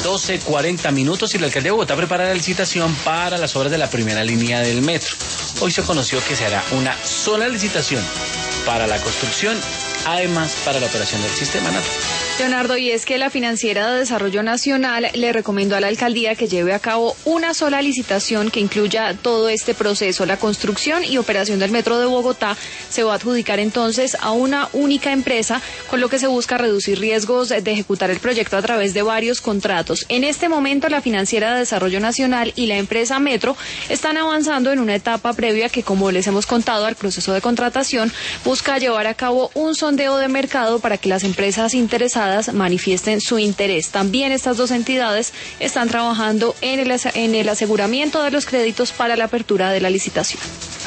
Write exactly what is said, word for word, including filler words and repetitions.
doce cuarenta minutos y la alcaldía de Bogotá prepara la licitación para las obras de la primera línea del metro. Hoy se conoció que se hará una sola licitación para la construcción, además para la operación del sistema Nato. Leonardo, y es que la Financiera de Desarrollo Nacional le recomendó a la alcaldía que lleve a cabo una sola licitación que incluya todo este proceso. La construcción y operación del metro de Bogotá se va a adjudicar entonces a una única empresa, con lo que se busca reducir riesgos de ejecutar el proyecto a través de varios contratos. En este momento, la Financiera de Desarrollo Nacional y la empresa Metro están avanzando en una etapa previa que, como les hemos contado, al proceso de contratación busca llevar a cabo un sondeo de mercado para que las empresas interesadas manifiesten su interés. También estas dos entidades están trabajando en el, en el aseguramiento de los créditos para la apertura de la licitación.